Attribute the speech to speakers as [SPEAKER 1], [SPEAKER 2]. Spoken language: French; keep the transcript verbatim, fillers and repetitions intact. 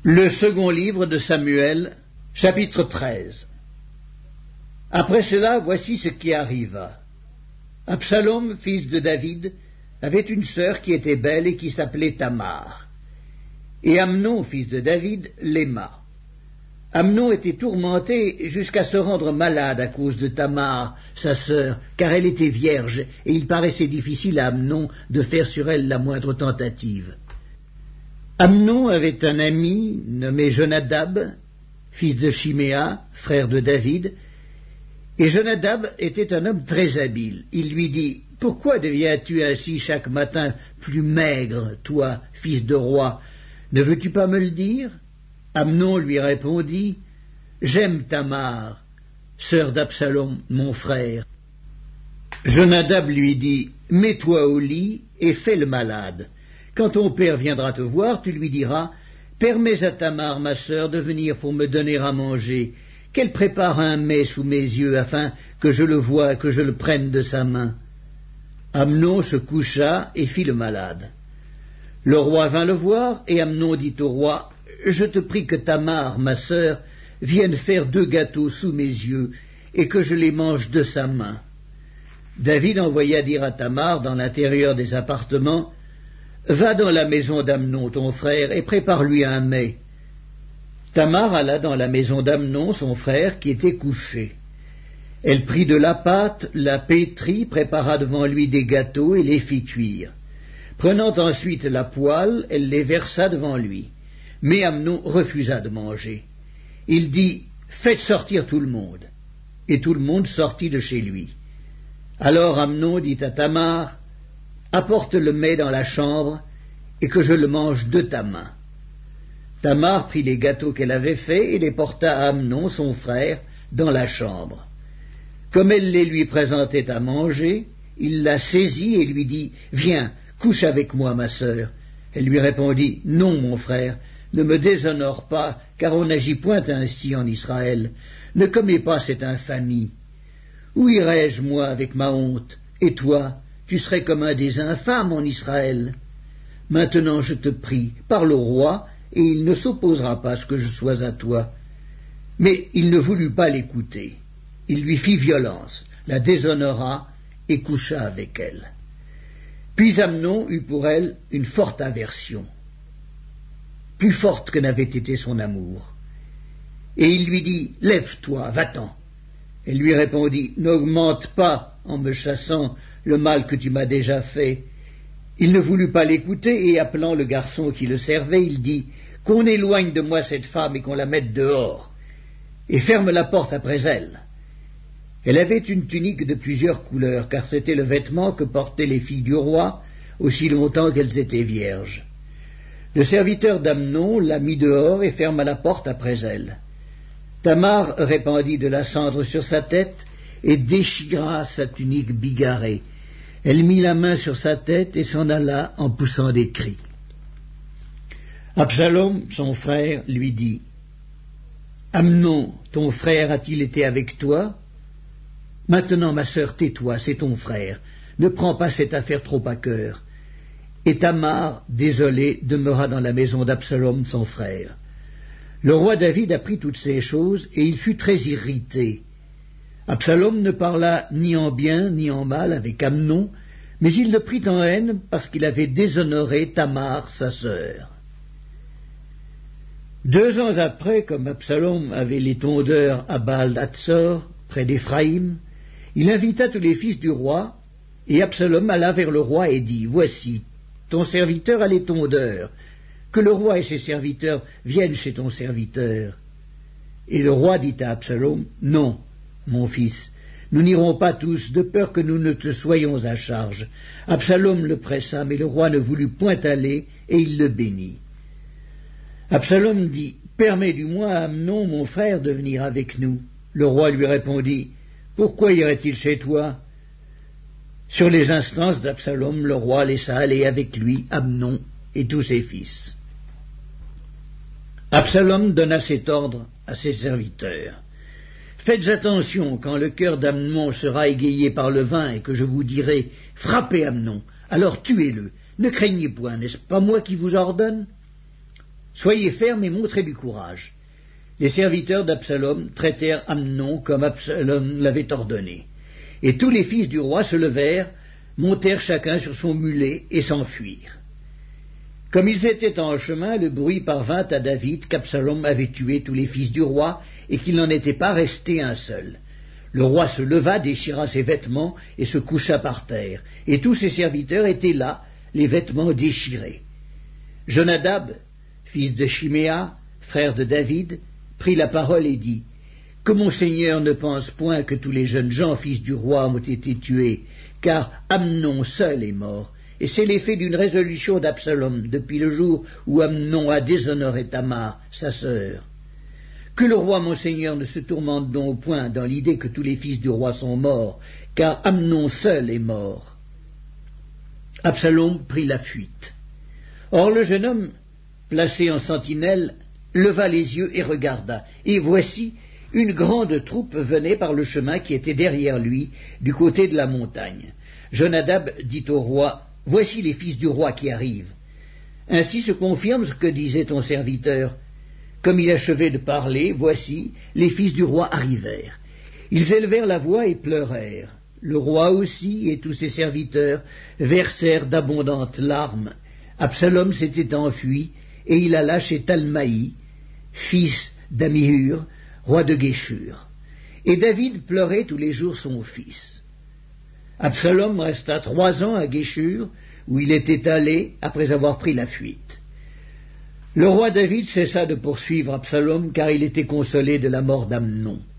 [SPEAKER 1] Le second livre de Samuel, chapitre treize. Après cela, voici ce qui arriva. Absalom, fils de David, avait une sœur qui était belle et qui s'appelait Tamar. Et Amnon, fils de David, l'aima. Amnon était tourmenté jusqu'à se rendre malade à cause de Tamar, sa sœur, car elle était vierge, et il paraissait difficile à Amnon de faire sur elle la moindre tentative. Amnon avait un ami nommé Jonadab, fils de Chiméa, frère de David, et Jonadab était un homme très habile. Il lui dit « Pourquoi deviens-tu ainsi chaque matin plus maigre, toi, fils de roi? Ne veux-tu pas me le dire ?» Amnon lui répondit « J'aime Tamar, sœur d'Absalom, mon frère. » Jonadab lui dit « Mets-toi au lit et fais le malade. Quand ton père viendra te voir, tu lui diras « Permets à Tamar, ma sœur, de venir pour me donner à manger, qu'elle prépare un mets sous mes yeux, afin que je le voie et que je le prenne de sa main. » Amnon se coucha et fit le malade. Le roi vint le voir, et Amnon dit au roi « Je te prie que Tamar, ma sœur, vienne faire deux gâteaux sous mes yeux, et que je les mange de sa main. » David envoya dire à Tamar, dans l'intérieur des appartements, « Va dans la maison d'Amnon, ton frère, et prépare-lui un mets. » Tamar alla dans la maison d'Amnon, son frère, qui était couché. Elle prit de la pâte, la pétrit, prépara devant lui des gâteaux et les fit cuire. Prenant ensuite la poêle, elle les versa devant lui. Mais Amnon refusa de manger. Il dit « Faites sortir tout le monde. » Et tout le monde sortit de chez lui. Alors Amnon dit à Tamar « Apporte le mets dans la chambre, et que je le mange de ta main. » Tamar prit les gâteaux qu'elle avait faits et les porta à Amnon, son frère, dans la chambre. Comme elle les lui présentait à manger, il la saisit et lui dit « Viens, couche avec moi, ma sœur. » Elle lui répondit « Non, mon frère, ne me déshonore pas, car on n'agit point ainsi en Israël. Ne commets pas cette infamie. Où irai-je, moi, avec ma honte? Et toi, tu serais comme un des infâmes en Israël. Maintenant, je te prie, parle au roi, et il ne s'opposera pas à ce que je sois à toi. » Mais il ne voulut pas l'écouter. Il lui fit violence, la déshonora et coucha avec elle. Puis Amnon eut pour elle une forte aversion, plus forte que n'avait été son amour. Et il lui dit « Lève-toi, va-t'en. » Elle lui répondit « N'augmente pas, en me chassant, le mal que tu m'as déjà fait. » Il ne voulut pas l'écouter, et appelant le garçon qui le servait, il dit « Qu'on éloigne de moi cette femme et qu'on la mette dehors, et ferme la porte après elle. » Elle avait une tunique de plusieurs couleurs, car c'était le vêtement que portaient les filles du roi, aussi longtemps qu'elles étaient vierges. Le serviteur d'Amnon la mit dehors et ferma la porte après elle. Tamar répandit de la cendre sur sa tête et déchira sa tunique bigarrée. Elle mit la main sur sa tête et s'en alla en poussant des cris. Absalom, son frère, lui dit « Amnon, ton frère a-t-il été avec toi? Maintenant, ma sœur, tais-toi, c'est ton frère. Ne prends pas cette affaire trop à cœur. » Et Tamar, désolée, demeura dans la maison d'Absalom, son frère. Le roi David apprit toutes ces choses, et il fut très irrité. Absalom ne parla ni en bien ni en mal avec Amnon, mais il le prit en haine parce qu'il avait déshonoré Tamar, sa sœur. Deux ans après, comme Absalom avait les tondeurs à Baal-Hatzor, près d'Éphraïm, il invita tous les fils du roi, et Absalom alla vers le roi et dit « Voici, ton serviteur a les tondeurs, que le roi et ses serviteurs viennent chez ton serviteur. » Et le roi dit à Absalom « Non, mon fils, nous n'irons pas tous, de peur que nous ne te soyons à charge. » Absalom le pressa, mais le roi ne voulut point aller, et il le bénit. Absalom dit « Permets du moins à Amnon, mon frère, de venir avec nous. » Le roi lui répondit « Pourquoi irait-il chez toi ?» Sur les instances d'Absalom, le roi laissa aller avec lui Amnon et tous ses fils. Absalom donna cet ordre à ses serviteurs. « Faites attention, quand le cœur d'Amnon sera égayé par le vin et que je vous dirai « Frappez Amnon », alors tuez-le. Ne craignez point, n'est-ce pas moi qui vous ordonne ? Soyez fermes et montrez du courage. » Les serviteurs d'Absalom traitèrent Amnon comme Absalom l'avait ordonné. Et tous les fils du roi se levèrent, montèrent chacun sur son mulet et s'enfuirent. Comme ils étaient en chemin, le bruit parvint à David qu'Absalom avait tué tous les fils du roi et qu'il n'en était pas resté un seul. Le roi se leva, déchira ses vêtements et se coucha par terre, et tous ses serviteurs étaient là, les vêtements déchirés. Jonadab, fils de Chiméa, frère de David, prit la parole et dit « Que mon Seigneur ne pense point que tous les jeunes gens, fils du roi, ont été tués, car Amnon seul est mort, et c'est l'effet d'une résolution d'Absalom depuis le jour où Amnon a déshonoré Tamar, sa sœur. Que le roi mon Seigneur ne se tourmente donc point dans l'idée que tous les fils du roi sont morts, car Amnon seul est mort. » Absalom prit la fuite. Or le jeune homme, placé en sentinelle, leva les yeux et regarda, et voici, une grande troupe venait par le chemin qui était derrière lui, du côté de la montagne. Jonadab dit au roi, « Voici les fils du roi qui arrivent. » Ainsi se confirme ce que disait ton serviteur. Comme il achevait de parler, voici, les fils du roi arrivèrent. Ils élevèrent la voix et pleurèrent. Le roi aussi et tous ses serviteurs versèrent d'abondantes larmes. Absalom s'était enfui, et il alla chez Talmaï, fils d'Amihur, roi de Géshur. Et David pleurait tous les jours son fils. Absalom resta trois ans à Géshur, où il était allé après avoir pris la fuite. Le roi David cessa de poursuivre Absalom, car il était consolé de la mort d'Amnon.